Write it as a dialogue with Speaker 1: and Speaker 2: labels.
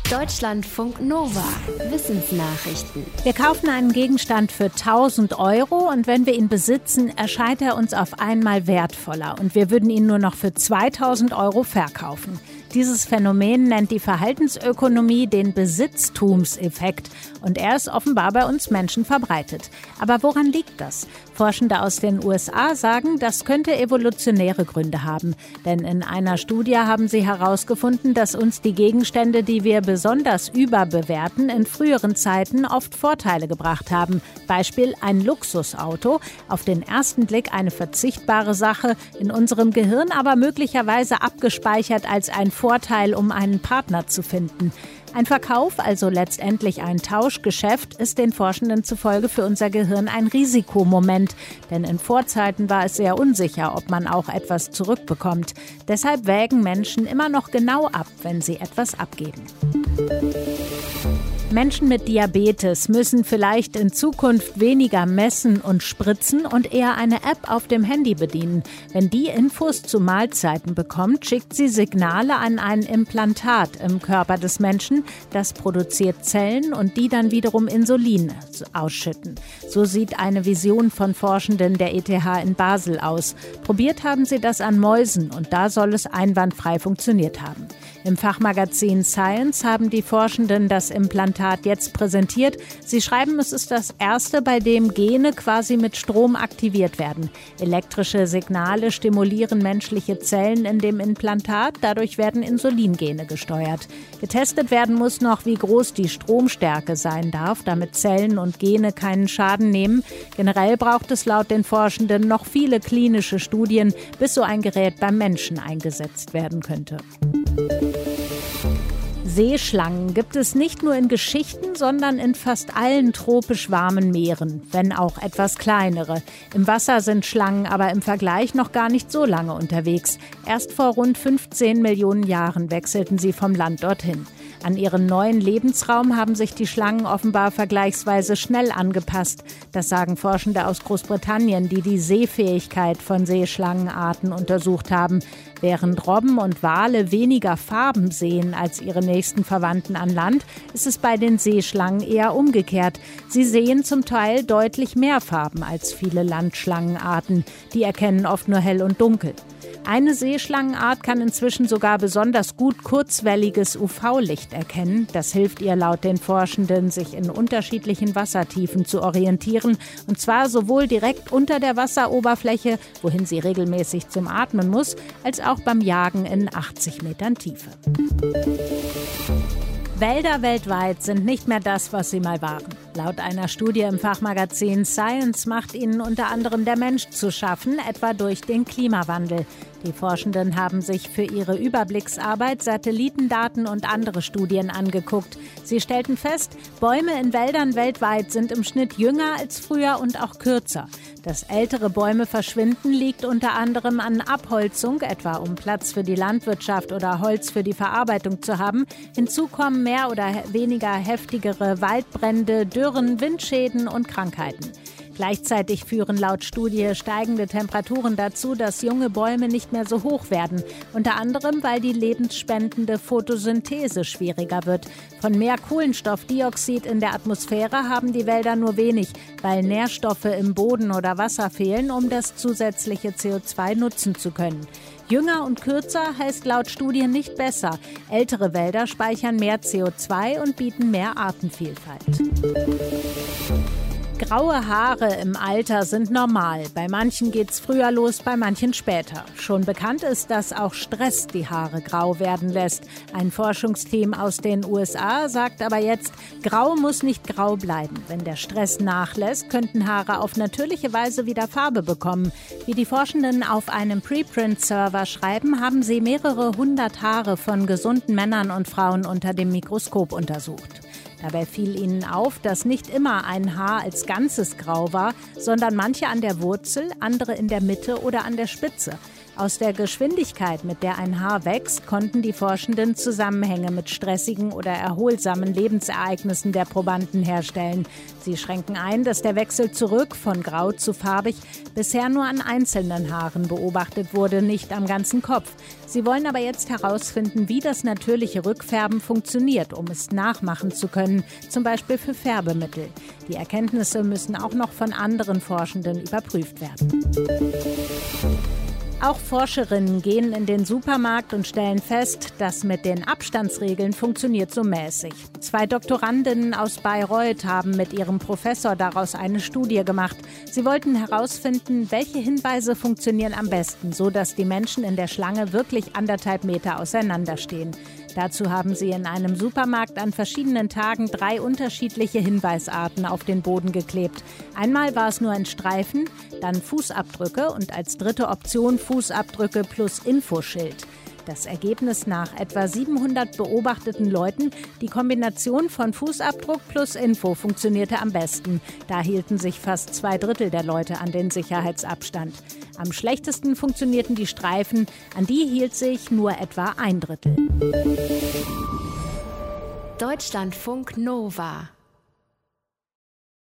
Speaker 1: Deutschlandfunk Nova. Wissensnachrichten.
Speaker 2: Wir kaufen einen Gegenstand für 1.000 € und wenn wir ihn besitzen, erscheint er uns auf einmal wertvoller und wir würden ihn nur noch für 2.000 € verkaufen. Dieses Phänomen nennt die Verhaltensökonomie den Besitztumseffekt und er ist offenbar bei uns Menschen verbreitet. Aber woran liegt das? Forschende aus den USA sagen, das könnte evolutionäre Gründe haben. Denn in einer Studie haben sie herausgefunden, dass uns die Gegenstände, die wir besonders überbewerten, in früheren Zeiten oft Vorteile gebracht haben. Beispiel ein Luxusauto, auf den ersten Blick eine verzichtbare Sache, in unserem Gehirn aber möglicherweise abgespeichert als ein Vorteil, um einen Partner zu finden. Ein Verkauf, also letztendlich ein Tauschgeschäft, ist den Forschenden zufolge für unser Gehirn ein Risikomoment. Denn in Vorzeiten war es sehr unsicher, ob man auch etwas zurückbekommt. Deshalb wägen Menschen immer noch genau ab, wenn sie etwas abgeben. Menschen mit Diabetes müssen vielleicht in Zukunft weniger messen und spritzen und eher eine App auf dem Handy bedienen. Wenn die Infos zu Mahlzeiten bekommt, schickt sie Signale an ein Implantat im Körper des Menschen. Das produziert Zellen und die dann wiederum Insulin ausschütten. So sieht eine Vision von Forschenden der ETH in Basel aus. Probiert haben sie das an Mäusen und da soll es einwandfrei funktioniert haben. Im Fachmagazin Science haben die Forschenden das Implantat jetzt präsentiert. Sie schreiben, es ist das erste, bei dem Gene quasi mit Strom aktiviert werden. Elektrische Signale stimulieren menschliche Zellen in dem Implantat. Dadurch werden Insulingene gesteuert. Getestet werden muss noch, wie groß die Stromstärke sein darf, damit Zellen und Gene keinen Schaden nehmen. Generell braucht es laut den Forschenden noch viele klinische Studien, bis so ein Gerät beim Menschen eingesetzt werden könnte. Seeschlangen gibt es nicht nur in Geschichten, sondern in fast allen tropisch warmen Meeren, wenn auch etwas kleinere. Im Wasser sind Schlangen aber im Vergleich noch gar nicht so lange unterwegs. Erst vor rund 15 Millionen Jahren wechselten sie vom Land dorthin. An ihren neuen Lebensraum haben sich die Schlangen offenbar vergleichsweise schnell angepasst. Das sagen Forschende aus Großbritannien, die die Sehfähigkeit von Seeschlangenarten untersucht haben. Während Robben und Wale weniger Farben sehen als ihre nächsten Verwandten an Land, ist es bei den Seeschlangen eher umgekehrt. Sie sehen zum Teil deutlich mehr Farben als viele Landschlangenarten. Die erkennen oft nur hell und dunkel. Eine Seeschlangenart kann inzwischen sogar besonders gut kurzwelliges UV-Licht erkennen. Das hilft ihr laut den Forschenden, sich in unterschiedlichen Wassertiefen zu orientieren. Und zwar sowohl direkt unter der Wasseroberfläche, wohin sie regelmäßig zum Atmen muss, als auch beim Jagen in 80 Metern Tiefe. Wälder weltweit sind nicht mehr das, was sie mal waren. Laut einer Studie im Fachmagazin Science macht ihnen unter anderem der Mensch zu schaffen, etwa durch den Klimawandel. Die Forschenden haben sich für ihre Überblicksarbeit Satellitendaten und andere Studien angeguckt. Sie stellten fest, Bäume in Wäldern weltweit sind im Schnitt jünger als früher und auch kürzer. Dass ältere Bäume verschwinden, liegt unter anderem an Abholzung, etwa um Platz für die Landwirtschaft oder Holz für die Verarbeitung zu haben. Hinzu kommen mehr oder weniger heftigere Waldbrände, Dürren, Windschäden und Krankheiten. Gleichzeitig führen laut Studie steigende Temperaturen dazu, dass junge Bäume nicht mehr so hoch werden. Unter anderem, weil die lebensspendende Photosynthese schwieriger wird. Von mehr Kohlenstoffdioxid in der Atmosphäre haben die Wälder nur wenig, weil Nährstoffe im Boden oder Wasser fehlen, um das zusätzliche CO2 nutzen zu können. Jünger und kürzer heißt laut Studien nicht besser. Ältere Wälder speichern mehr CO2 und bieten mehr Artenvielfalt. Graue Haare im Alter sind normal. Bei manchen geht's früher los, bei manchen später. Schon bekannt ist, dass auch Stress die Haare grau werden lässt. Ein Forschungsteam aus den USA sagt aber jetzt, grau muss nicht grau bleiben. Wenn der Stress nachlässt, könnten Haare auf natürliche Weise wieder Farbe bekommen. Wie die Forschenden auf einem Preprint-Server schreiben, haben sie mehrere hundert Haare von gesunden Männern und Frauen unter dem Mikroskop untersucht. Dabei fiel ihnen auf, dass nicht immer ein Haar als Ganzes grau war, sondern manche an der Wurzel, andere in der Mitte oder an der Spitze. Aus der Geschwindigkeit, mit der ein Haar wächst, konnten die Forschenden Zusammenhänge mit stressigen oder erholsamen Lebensereignissen der Probanden herstellen. Sie schränken ein, dass der Wechsel zurück von grau zu farbig bisher nur an einzelnen Haaren beobachtet wurde, nicht am ganzen Kopf. Sie wollen aber jetzt herausfinden, wie das natürliche Rückfärben funktioniert, um es nachmachen zu können, zum Beispiel für Färbemittel. Die Erkenntnisse müssen auch noch von anderen Forschenden überprüft werden. Auch Forscherinnen gehen in den Supermarkt und stellen fest, das mit den Abstandsregeln funktioniert so mäßig. 2 Doktorandinnen aus Bayreuth haben mit ihrem Professor daraus eine Studie gemacht. Sie wollten herausfinden, welche Hinweise funktionieren am besten, sodass die Menschen in der Schlange wirklich 1,5 Meter auseinanderstehen. Dazu haben sie in einem Supermarkt an verschiedenen Tagen 3 unterschiedliche Hinweisarten auf den Boden geklebt. Einmal war es nur ein Streifen, dann Fußabdrücke und als dritte Option Fußabdrücke plus Infoschild. Das Ergebnis nach etwa 700 beobachteten Leuten: die Kombination von Fußabdruck plus Info funktionierte am besten. Da hielten sich fast 2/3 der Leute an den Sicherheitsabstand. Am schlechtesten funktionierten die Streifen, an die hielt sich nur etwa 1/3.
Speaker 1: Deutschlandfunk Nova